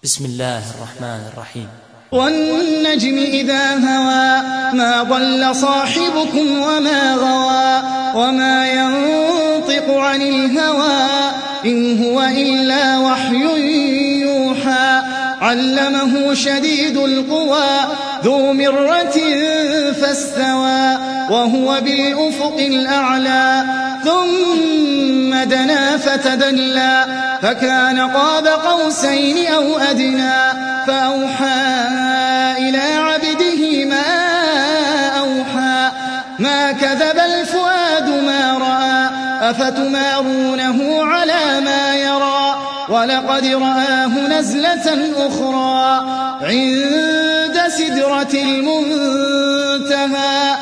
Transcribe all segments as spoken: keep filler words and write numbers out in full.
بسم الله الرحمن الرحيم. والنجم إذا هوى ما ضل صاحبكم وما غوى وما ينطق عن الهوى إن هو إلا وحي يوحى علمه شديد القوى ذو مرة فاستوى وهو بالأفق الأعلى ثم دنا فتدلى فكان قاب قوسين أو أدنى فأوحى إلى عبده ما أوحى ما كذب الفؤاد ما رأى أفتمارونه على ما يرى ولقد رآه نزلة أخرى عند سدرة المنتهى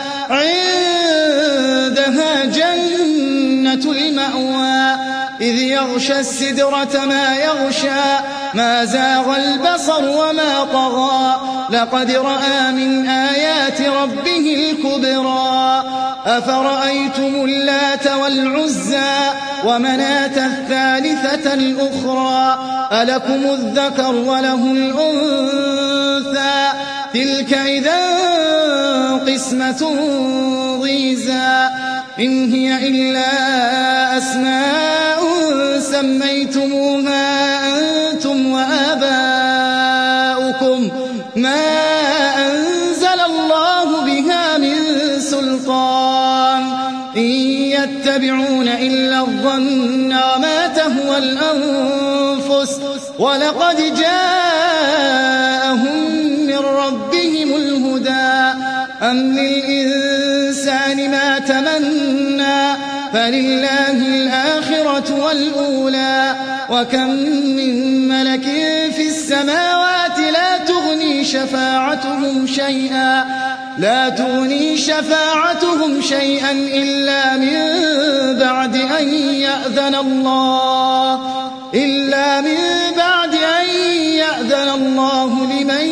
عندها جنة المأوى إذ يغشى السدرة ما يغشى ما زاغ البصر وما طغى لقد رأى من آيات ربه الكبرى أفرأيتم اللات والعزى ومناة الثالثة الأخرى ألكم الذكر وله الأنثى تلك إذا قسمة ضيزى إن هي إلا أسماء سميتموها أنتم وآباؤكم ما أنزل الله بها من سلطان إن يتبعون إلا الظن وما تهوى الأنفس ولقد جاءهم من ربهم الهدى أم للإنسان ما تمنى فلله الآخرة والأولى وكم من ملك في السماوات لا تغني شفاعتهم شيئا لا تغني شفاعتهم شيئا إلا من بعد أن يأذن الله إلا من بعد أن يأذن الله لمن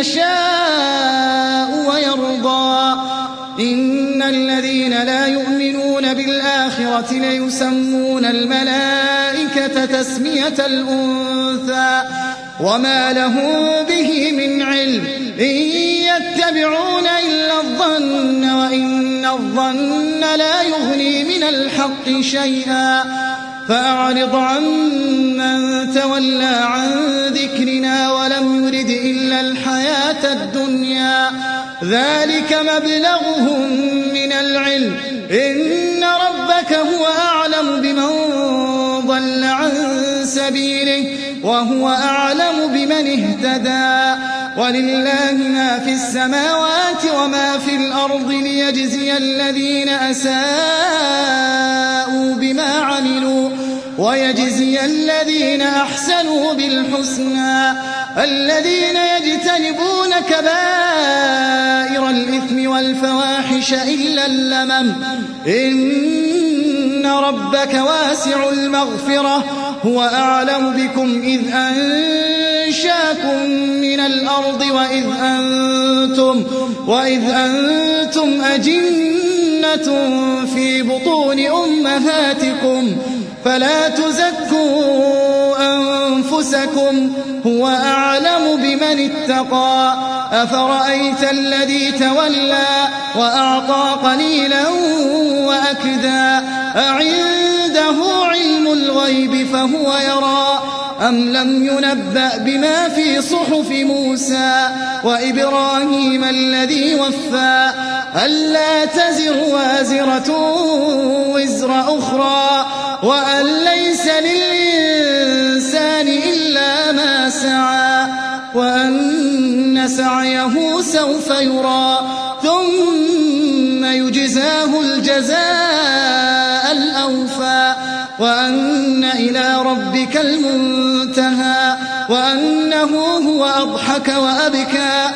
يشاء ويرضى إن الذين لا يؤمنون بالآخرة ليسمون الملائكة تسمية الأنثى وما لهم به من علم إن يتبعون إلا الظن وإن الظن لا يغني من الحق شيئا فأعرض عن من تولى عن ذكرنا ولم يرد إلا الحياة الدنيا ذلك مبلغهم من العلم إن ربك هو أعلم بمن ضل عن سبيله وهو أعلم بمن اهتدى ولله ما في السماوات وما في الأرض ليجزي الذين أساءوا بما عملوا ويجزي الذين أحسنوا بالحسنى الذين يجتنبون كبائر الإثم والفواحش إلا اللمم إن ربك واسع المغفرة هو أعلم بكم إذ أنشاكم من الأرض وإذ أنتم, وإذ أنتم أجنة في بطون أمهاتكم فلا تزكوا أنفسكم هو أعلم بمن اتقى أفرأيت الذي تولى وأعطى قليلا وأكدى أعنده علم الغيب فهو يرى أم لم ينبأ بما في صحف موسى وإبراهيم الذي وفى ألا تزر وازرة وزر أخرى وأن ليس للإنسان إلا ما سعى وأن سعيه سوف يرى ثم يجزاه الجزاء الأوفى وأن إلى ربك المنتهى وأنه هو أضحك وأبكى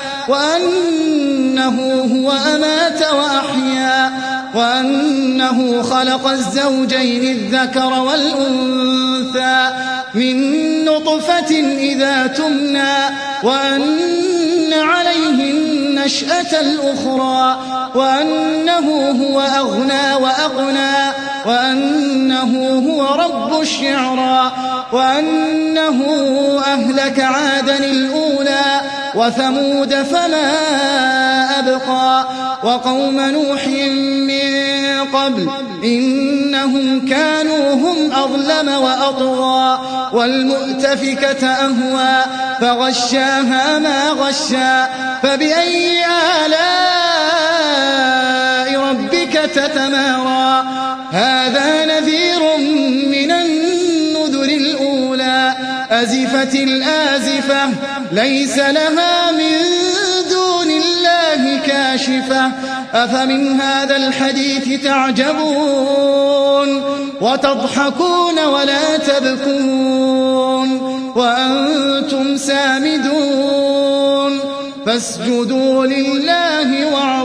وأنه هو أمات وأحيا وأنه خلق الزوجين الذكر والأنثى من نطفة إذا تمنى وأن عليه النشأة الأخرى وأنه هو أغنى وأقنى وأنه هو رب الشعرى وأنه أهلك عادا الأولى وثمود فما أبقى وقوم نوح من قبل إنهم كانوا هم أظلم وأطغى والمؤتفكة أهوى فغشاها ما غشى فبأي آلاء ربك تتمارى هذا نذير من النذر الأولى أزفت الآزفة ليس لها من دون الله كاشفة أفمن هذا الحديث تعجبون وتضحكون ولا تبكون وأنتم سامدون فاسجدوا لله واعبدوا